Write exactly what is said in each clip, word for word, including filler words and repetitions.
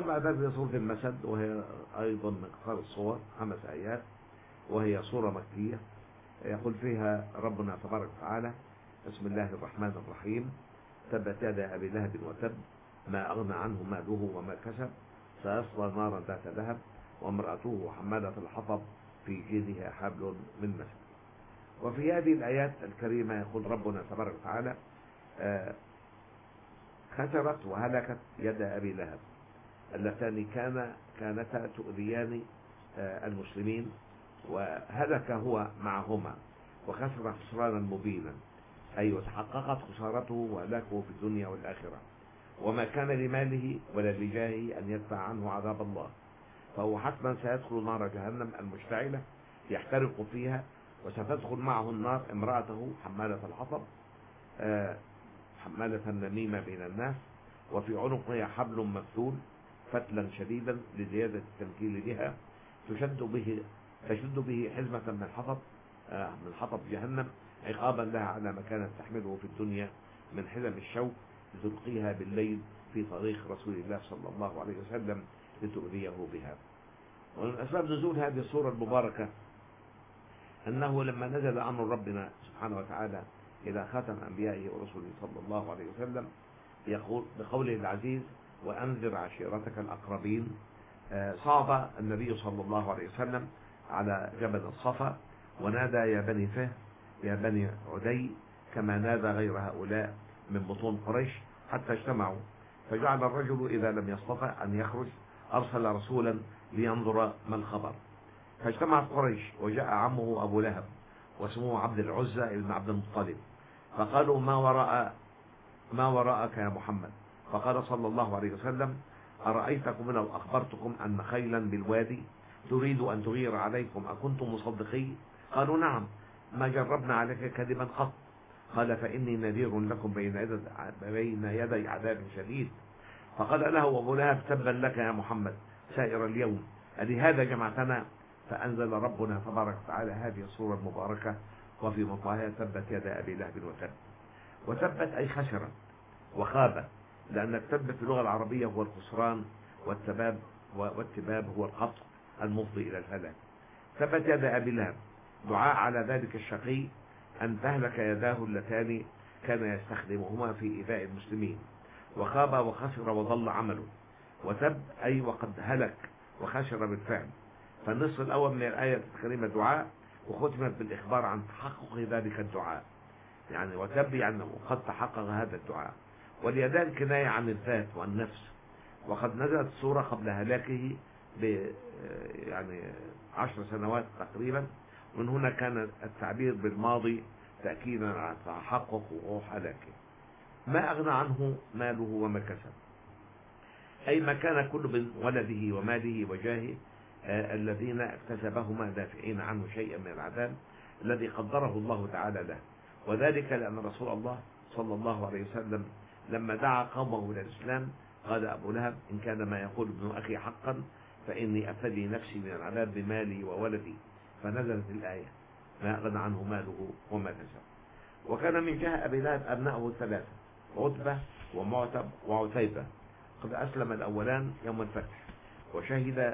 بعد ذلك سورة المسد، وهي أيضا من قصار الصور، خمس آيات، وهي سورة مكية. يقول فيها ربنا تبارك وتعالى: بسم الله الرحمن الرحيم، تبت يدا أبي لهب وتب، ما أغنى عنه ماله وما كسب، سيصلى نارا ذات لهب، وامرأته حمالة الحطب، في جيدها حبل من مسد. وفي هذه الآيات الكريمة يقول ربنا تبارك وتعالى: آه خسرت وهلكت يد أبي لهب، اللتان كان كانتا تؤذيان آه المسلمين، وهلك هو معهما، وخسر خسرانا مبينا، أي وتحققت خسارته وهلاكه في الدنيا والآخرة، وما كان لماله ولا لجاهه أن يدفع عنه عذاب الله، فهو حتما سيدخل نار جهنم المشتعلة يحترق فيها، وستدخل معه النار امرأته حمالة الحطب، آه حمالة النميمة بين الناس، وفي عنقها حبل مفتول فتلا شديدا لزيادة التنكيل بها، تشد به تشد به حزمة من الحطب آه من حطب جهنم، عقابا لها على ما كانت تحمله في الدنيا من حزم الشوك، لتلقيها بالليل في طريق رسول الله صلى الله عليه وسلم لتؤذيه بها. ومن أسباب نزول هذه السورة المباركة أنه لما نزل أمر ربنا سبحانه وتعالى إلى خاتم أنبيائه ورسله صلى الله عليه وسلم، يقول بقوله العزيز: وأنذر عشيرتك الأقربين، صعد النبي صلى الله عليه وسلم على جبل الصفا ونادى: يا بني فهر، يا بني عدي، كما نادى غير هؤلاء من بطون قريش حتى اجتمعوا، فجعل الرجل إذا لم يستطع أن يخرج أرسل رسولا لينظر ما الخبر، فاجتمعت قريش، وجاء عمه أبو لهب واسمه عبد العزى ابن عبد المطلب، فقالوا: ما وراء ما وراءك يا محمد؟ فقال صلى الله عليه وسلم: أرأيتكم لو أخبرتكم أن خيلا بالوادي تريد أن تغير عليكم أكنتم مصدقي؟ قالوا: نعم، ما جربنا عليك كذبا قط. قال: فإني نذير لكم بين يدي بين يدي عذاب شديد. فقال له أبو لهب: تبا لك يا محمد سائر اليوم، ألهذا جمعتنا؟ فأنزل ربنا تبارك وتعالى هذه السورة المباركة، وفي مطلعها: تبت يدا أبي لهب وتب. وتبت أي خسرت وخابت، لأن التب في اللغة العربية هو الخسران، والتباب والتباب هو القطع المفضي إلى الهلاك. تبت يدا أبي لهب دعاء على ذلك الشقي أن تهلك يداه اللتان كان يستخدمهما في إيذاء المسلمين، وخاب وخسر وضل عمله. وتب أي وقد هلك وخسر بالفعل. فالنصف الأول من الآية الكريمة دعاء، وختمت بالإخبار عن تحقق ذلك الدعاء، يعني وتب يعني قد تحقق هذا الدعاء. واليدان كناية عن الذات والنفس، وقد نزلت السورة قبل هلاكه ب يعني عشر سنوات تقريبا، من هنا كان التعبير بالماضي تأكيدا على تحقق وقوع هلاكه. ما أغنى عنه ماله وما كسب، أي ما كان كل من ولده وماله وجاهه آه الذين اكتسبهما دافعين عنه شيئا من العذاب الذي قدره الله تعالى له. وذلك لأن رسول الله صلى الله عليه وسلم لما دعا قومه إلى الإسلام قال أبو لهب: إن كان ما يقول ابن أخي حقا فإني أفتدي نفسي من العذاب بمالي وولدي. فنزلت الآية: ما أغنى عنه ماله وما كسب. وكان من جهة أبي لهب أبنائه ثلاثة: عتبة ومعتب وعتيبة. قد أسلم الأولان يوم الفتح، وشهد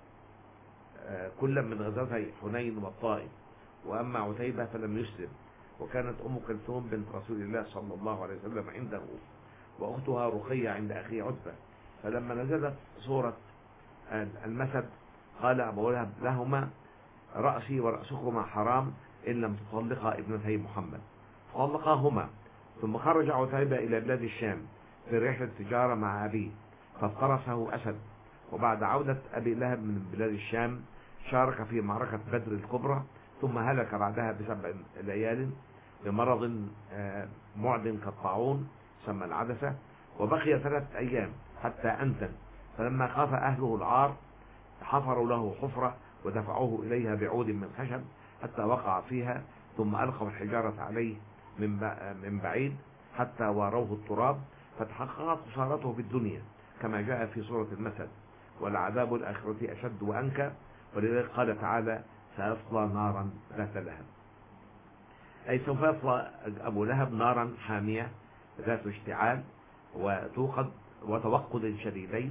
كل من غزوتي حنين والطائف، وأما عتيبة فلم يسلم. وكانت أم كلثوم بنت رسول الله صلى الله عليه وسلم عنده، وأختها رقية عند أخي عتبة. فلما نزلت سورة المسد قال أبو لهب لهما: رأسي ورأسكما حرام إن لم تطلقا ابنتي محمد. فطلقاهما، ثم خرج عتيبة إلى بلاد الشام في رحلة تجارة مع أبيه، فافترسه أسد. وبعد عودة أبي لهب من بلاد الشام شارك في معركة بدر الكبرى، ثم هلك بعدها بسبع ليال بمرض معد كالطاعون سمى العدسة، وبقي ثلاثة أيام حتى أنتن. فلما خاف أهله العار حفروا له حفرة ودفعوه إليها بعود من خشب حتى وقع فيها، ثم ألقوا الحجارة عليه من بعيد حتى واروه التراب، فتحققت خسارته في الدنيا كما جاء في سورة المسد: والعذاب الآخرة أشد وأنكى. ولذلك قال تعالى: سيصلى نارا ذات لهب، أي سوف يصلى أبو لهب نارا حامية ذات اشتعال وتوقد وتوقد شديدين،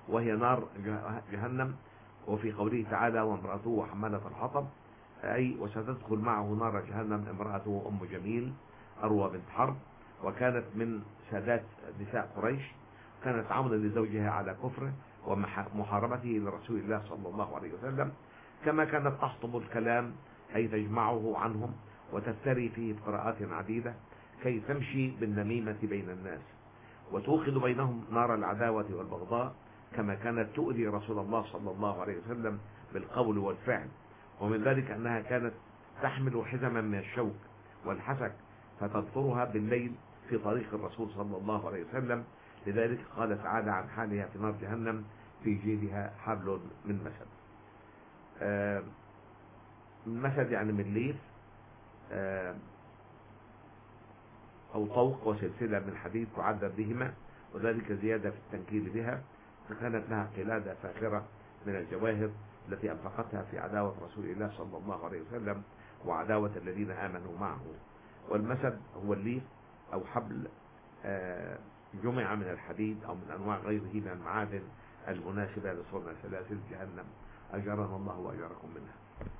وهي نار جهنم. وفي قوله تعالى وامرأته حمالة الحطب، أي وستدخل معه نار جهنم امرأته أم جميل أروى بنت حرب، وكانت من سادات نساء قريش، كانت عونا لزوجها على كفره ومحاربته لرسول الله صلى الله عليه وسلم، كما كانت تحطب الكلام أي تجمعه عنهم وتفتري فيه قراءات عديدة كي تمشي بالنميمة بين الناس وتوقد بينهم نار العداوة والبغضاء، كما كانت تؤذي رسول الله صلى الله عليه وسلم بالقول والفعل. ومن ذلك أنها كانت تحمل حزما من الشوك والحسك فتنطرها بالليل في طريق الرسول صلى الله عليه وسلم. لذلك قال تعالى عن حالها في نار جهنم في جيدها حبل من مسد. آه مسد يعني من ليف آه أو طوق وسلسلة من حديد تعذب بهما، وذلك زيادة في التنكيل بها، فكانت لها قلادة فاخرة من الجواهر التي أنفقتها في عداوة رسول الله صلى الله عليه وسلم وعداوة الذين آمنوا معه. والمسد هو الليف أو حبل آه جمع من الحديد أو من أنواع غيره من المعادن المناسبة لصنع سلاسل جهنم، أجرنا الله وأجركم منها.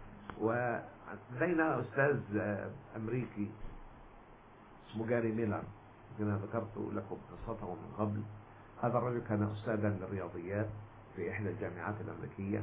ولدينا أستاذ أمريكي اسمه جاري ميلر، أنا ذكرت لكم قصته من قبل. هذا الرجل كان أستاذا للرياضيات في إحدى الجامعات الأمريكية،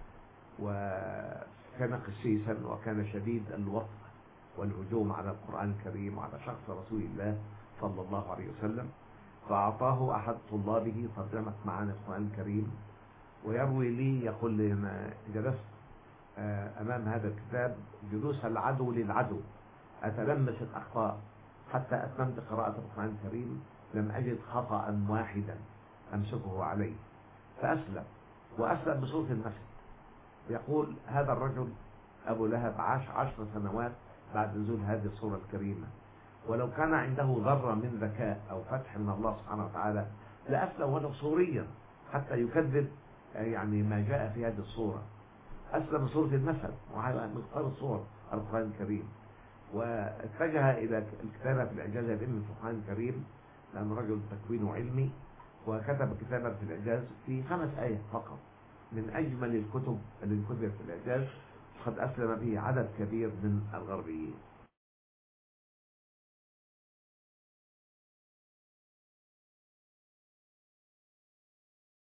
وكان قسيسا، وكان شديد الوطء والهجوم على القرآن الكريم وعلى شخص رسول الله صلى الله عليه وسلم. فأعطاه أحد طلابه ترجمة معاني القرآن الكريم، ويروي لي يقول لي أنا جلست أمام هذا الكتاب جلوس العدو للعدو أتلمس الأخطاء حتى أتممت قراءة القرآن الكريم لم أجد خطأ واحدا أمسكه عليه، فأسلم، وأسلم بصورة المسجد. يقول هذا الرجل أبو لهب عاش عشر سنوات بعد نزول هذه الصورة الكريمة، ولو كان عنده ذرة من ذكاء أو فتح من الله سبحانه وتعالى لأسلم ولو صوريا حتى يكذب يعني ما جاء في هذه الصورة. أسلم بصورة المثل وعلى مختار الصور القرآن الكريم، واتجه إلى الكتابة في الإعجاز العلمي في القرآن الكريم، لأن رجل تكوينه علمي، وكتب كتابا في الإعجاز في خمس آيات فقط من أجمل الكتب التي كتبت في الإعجاز، قد أسلم به عدد كبير من الغربيين.